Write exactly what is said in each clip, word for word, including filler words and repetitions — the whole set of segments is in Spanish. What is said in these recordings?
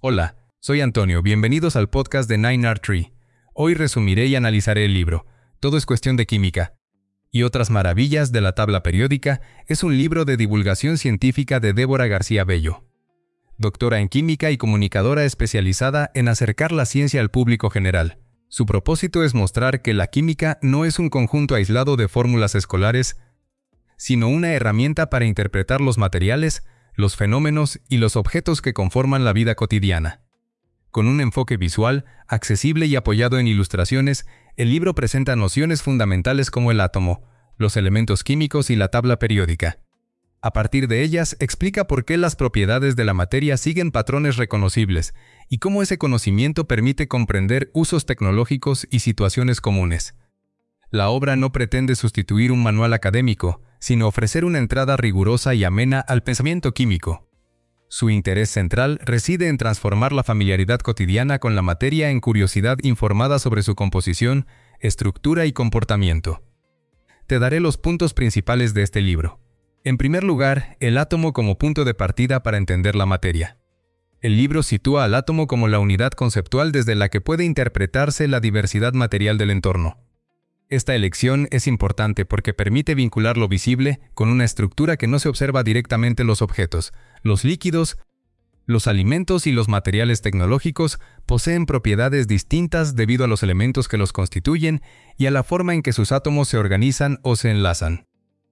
Hola, soy Antonio, bienvenidos al podcast de Nine R Tree. Hoy resumiré y analizaré el libro Todo es cuestión de química y otras maravillas de la tabla periódica. Es un libro de divulgación científica de Débora García Bello, doctora en química y comunicadora especializada en acercar la ciencia al público general. Su propósito es mostrar que la química no es un conjunto aislado de fórmulas escolares, sino una herramienta para interpretar los materiales, los fenómenos y los objetos que conforman la vida cotidiana. Con un enfoque visual, accesible y apoyado en ilustraciones, el libro presenta nociones fundamentales como el átomo, los elementos químicos y la tabla periódica. A partir de ellas, explica por qué las propiedades de la materia siguen patrones reconocibles y cómo ese conocimiento permite comprender usos tecnológicos y situaciones comunes. La obra no pretende sustituir un manual académico, sino ofrecer una entrada rigurosa y amena al pensamiento químico. Su interés central reside en transformar la familiaridad cotidiana con la materia en curiosidad informada sobre su composición, estructura y comportamiento. Te daré los puntos principales de este libro. En primer lugar, el átomo como punto de partida para entender la materia. El libro sitúa al átomo como la unidad conceptual desde la que puede interpretarse la diversidad material del entorno. Esta elección es importante porque permite vincular lo visible con una estructura que no se observa directamente. Los objetos, los líquidos, los alimentos y los materiales tecnológicos poseen propiedades distintas debido a los elementos que los constituyen y a la forma en que sus átomos se organizan o se enlazan.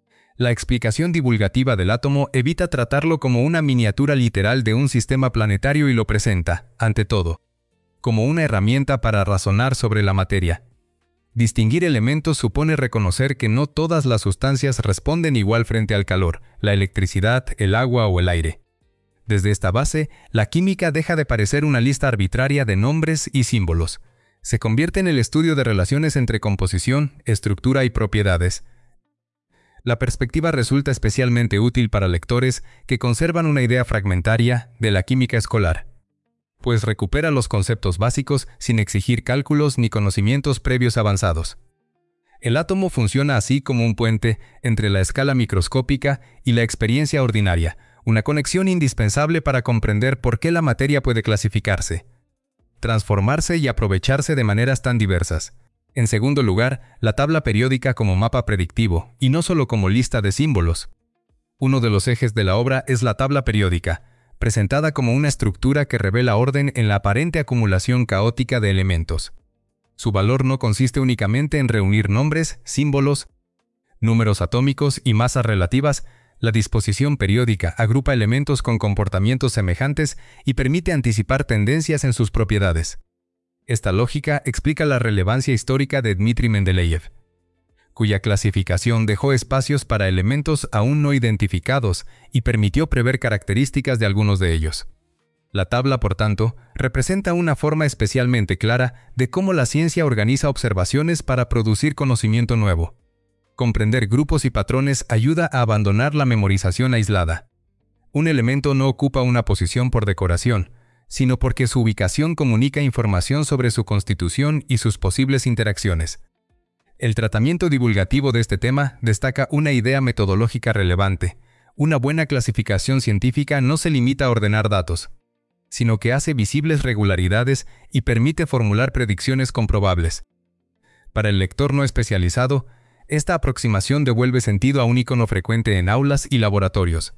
La explicación divulgativa del átomo evita tratarlo como una miniatura literal de un sistema planetario y lo presenta, ante todo, como una herramienta para razonar sobre la materia. Distinguir elementos supone reconocer que no todas las sustancias responden igual frente al calor, la electricidad, el agua o el aire. Desde esta base, la química deja de parecer una lista arbitraria de nombres y símbolos. Se convierte en el estudio de relaciones entre composición, estructura y propiedades. La perspectiva resulta especialmente útil para lectores que conservan una idea fragmentaria de la química escolar, pues recupera los conceptos básicos sin exigir cálculos ni conocimientos previos avanzados. El átomo funciona así como un puente entre la escala microscópica y la experiencia ordinaria, una conexión indispensable para comprender por qué la materia puede clasificarse, transformarse y aprovecharse de maneras tan diversas. En segundo lugar, la tabla periódica como mapa predictivo, y no solo como lista de símbolos. Uno de los ejes de la obra es la tabla periódica, presentada como una estructura que revela orden en la aparente acumulación caótica de elementos. Su valor no consiste únicamente en reunir nombres, símbolos, números atómicos y masas relativas. La disposición periódica agrupa elementos con comportamientos semejantes y permite anticipar tendencias en sus propiedades. Esta lógica explica la relevancia histórica de Dmitri Mendeleev, cuya clasificación dejó espacios para elementos aún no identificados y permitió prever características de algunos de ellos. La tabla, por tanto, representa una forma especialmente clara de cómo la ciencia organiza observaciones para producir conocimiento nuevo. Comprender grupos y patrones ayuda a abandonar la memorización aislada. Un elemento no ocupa una posición por decoración, sino porque su ubicación comunica información sobre su constitución y sus posibles interacciones. El tratamiento divulgativo de este tema destaca una idea metodológica relevante. Una buena clasificación científica no se limita a ordenar datos, sino que hace visibles regularidades y permite formular predicciones comprobables. Para el lector no especializado, esta aproximación devuelve sentido a un icono frecuente en aulas y laboratorios.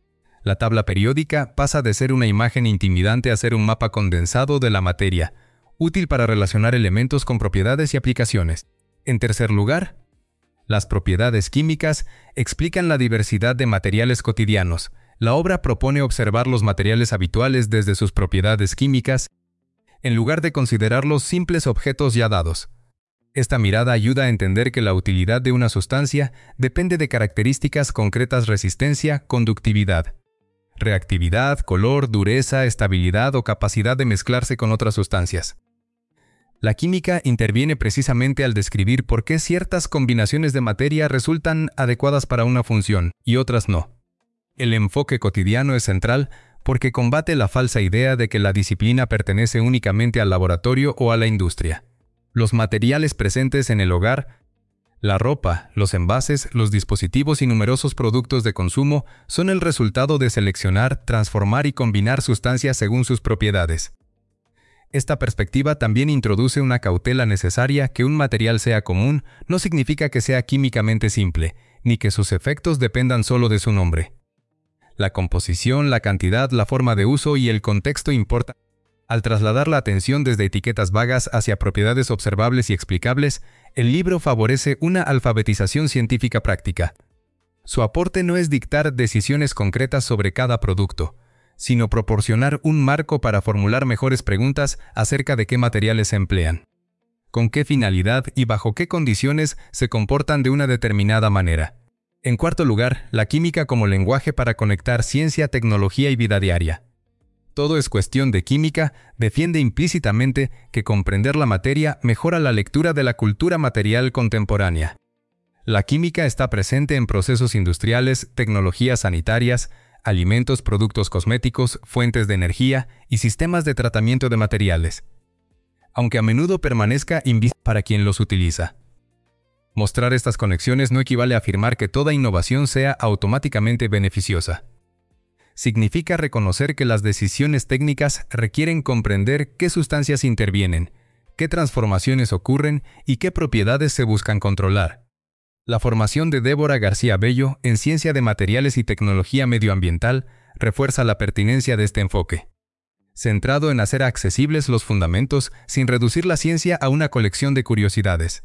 La tabla periódica pasa de ser una imagen intimidante a ser un mapa condensado de la materia, útil para relacionar elementos con propiedades y aplicaciones. En tercer lugar, las propiedades químicas explican la diversidad de materiales cotidianos. La obra propone observar los materiales habituales desde sus propiedades químicas, en lugar de considerarlos simples objetos ya dados. Esta mirada ayuda a entender que la utilidad de una sustancia depende de características concretas: resistencia, conductividad, reactividad, color, dureza, estabilidad o capacidad de mezclarse con otras sustancias. La química interviene precisamente al describir por qué ciertas combinaciones de materia resultan adecuadas para una función y otras no. El enfoque cotidiano es central porque combate la falsa idea de que la disciplina pertenece únicamente al laboratorio o a la industria. Los materiales presentes en el hogar, La ropa, los envases, los dispositivos y numerosos productos de consumo son el resultado de seleccionar, transformar y combinar sustancias según sus propiedades. Esta perspectiva también introduce una cautela necesaria. Que un material sea común no significa que sea químicamente simple, ni que sus efectos dependan solo de su nombre. La composición, la cantidad, la forma de uso y el contexto importan. Al trasladar la atención desde etiquetas vagas hacia propiedades observables y explicables, el libro favorece una alfabetización científica práctica. Su aporte no es dictar decisiones concretas sobre cada producto, sino proporcionar un marco para formular mejores preguntas acerca de qué materiales se emplean, con qué finalidad y bajo qué condiciones se comportan de una determinada manera. En cuarto lugar, la química como lenguaje para conectar ciencia, tecnología y vida diaria. Todo es cuestión de química defiende implícitamente que comprender la materia mejora la lectura de la cultura material contemporánea. La química está presente en procesos industriales, tecnologías sanitarias, alimentos, productos cosméticos, fuentes de energía y sistemas de tratamiento de materiales, aunque a menudo permanezca invisible para quien los utiliza. Mostrar estas conexiones no equivale a afirmar que toda innovación sea automáticamente beneficiosa. Significa reconocer que las decisiones técnicas requieren comprender qué sustancias intervienen, qué transformaciones ocurren y qué propiedades se buscan controlar. La formación de Débora García Bello en Ciencia de Materiales y Tecnología Medioambiental refuerza la pertinencia de este enfoque, centrado en hacer accesibles los fundamentos sin reducir la ciencia a una colección de curiosidades.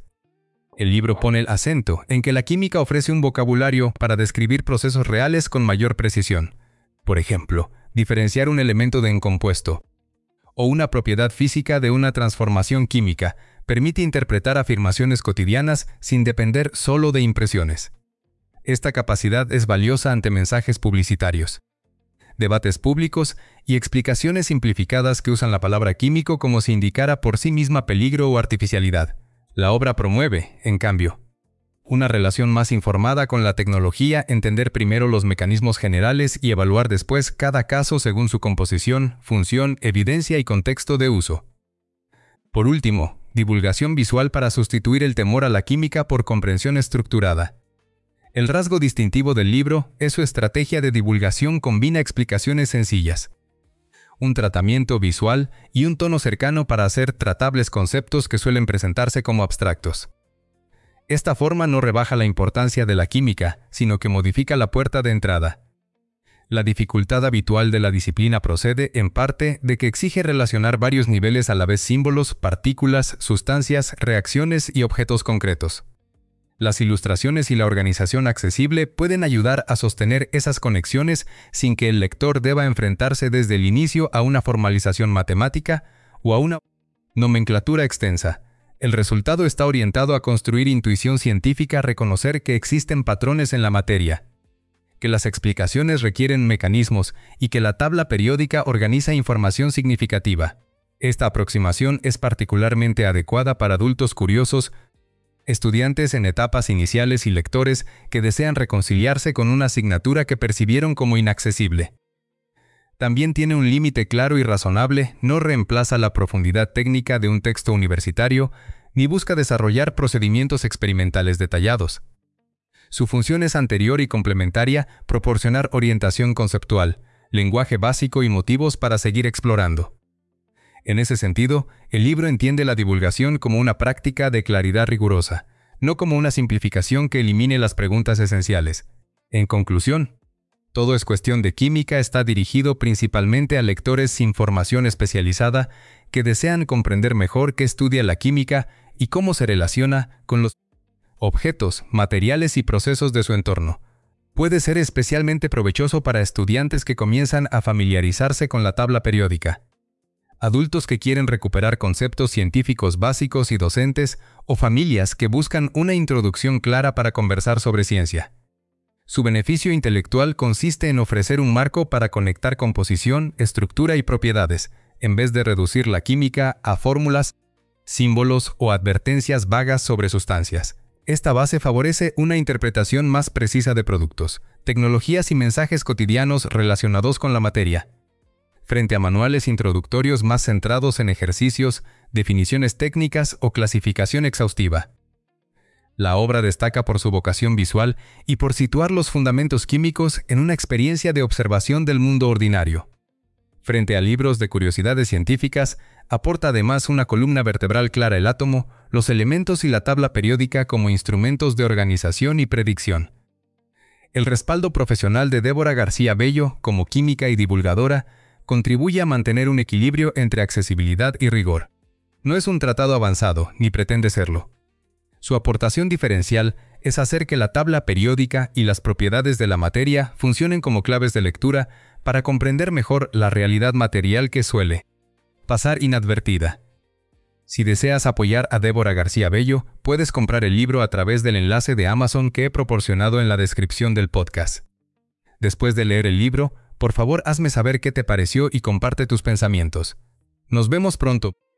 El libro pone el acento en que la química ofrece un vocabulario para describir procesos reales con mayor precisión. Por ejemplo, diferenciar un elemento de un compuesto o una propiedad física de una transformación química permite interpretar afirmaciones cotidianas sin depender solo de impresiones. Esta capacidad es valiosa ante mensajes publicitarios, debates públicos y explicaciones simplificadas que usan la palabra químico como si indicara por sí misma peligro o artificialidad. La obra promueve, en cambio, una relación más informada con la tecnología, entender primero los mecanismos generales y evaluar después cada caso según su composición, función, evidencia y contexto de uso. Por último, divulgación visual para sustituir el temor a la química por comprensión estructurada. El rasgo distintivo del libro es su estrategia de divulgación combina explicaciones sencillas, un tratamiento visual y un tono cercano para hacer tratables conceptos que suelen presentarse como abstractos. Esta forma no rebaja la importancia de la química, sino que modifica la puerta de entrada. La dificultad habitual de la disciplina procede, en parte, de que exige relacionar varios niveles a la vez: símbolos, partículas, sustancias, reacciones y objetos concretos. Las ilustraciones y la organización accesible pueden ayudar a sostener esas conexiones sin que el lector deba enfrentarse desde el inicio a una formalización matemática o a una nomenclatura extensa. El resultado está orientado a construir intuición científica, reconocer que existen patrones en la materia, que las explicaciones requieren mecanismos y que la tabla periódica organiza información significativa. Esta aproximación es particularmente adecuada para adultos curiosos, estudiantes en etapas iniciales y lectores que desean reconciliarse con una asignatura que percibieron como inaccesible. También tiene un límite claro y razonable, no reemplaza la profundidad técnica de un texto universitario, ni busca desarrollar procedimientos experimentales detallados. Su función es anterior y complementaria, proporcionar orientación conceptual, lenguaje básico y motivos para seguir explorando. En ese sentido, el libro entiende la divulgación como una práctica de claridad rigurosa, no como una simplificación que elimine las preguntas esenciales. En conclusión, Todo es cuestión de química está dirigido principalmente a lectores sin formación especializada que desean comprender mejor qué estudia la química y cómo se relaciona con los objetos, materiales y procesos de su entorno. Puede ser especialmente provechoso para estudiantes que comienzan a familiarizarse con la tabla periódica, adultos que quieren recuperar conceptos científicos básicos y docentes, o familias que buscan una introducción clara para conversar sobre ciencia. Su beneficio intelectual consiste en ofrecer un marco para conectar composición, estructura y propiedades, en vez de reducir la química a fórmulas, símbolos o advertencias vagas sobre sustancias. Esta base favorece una interpretación más precisa de productos, tecnologías y mensajes cotidianos relacionados con la materia, frente a manuales introductorios más centrados en ejercicios, definiciones técnicas o clasificación exhaustiva. La obra destaca por su vocación visual y por situar los fundamentos químicos en una experiencia de observación del mundo ordinario. Frente a libros de curiosidades científicas, aporta además una columna vertebral clara el átomo, los elementos y la tabla periódica como instrumentos de organización y predicción. El respaldo profesional de Débora García Bello, como química y divulgadora, contribuye a mantener un equilibrio entre accesibilidad y rigor. No es un tratado avanzado, ni pretende serlo. Su aportación diferencial es hacer que la tabla periódica y las propiedades de la materia funcionen como claves de lectura para comprender mejor la realidad material que suele pasar inadvertida. Si deseas apoyar a Débora García Bello, puedes comprar el libro a través del enlace de Amazon que he proporcionado en la descripción del podcast. Después de leer el libro, por favor hazme saber qué te pareció y comparte tus pensamientos. Nos vemos pronto.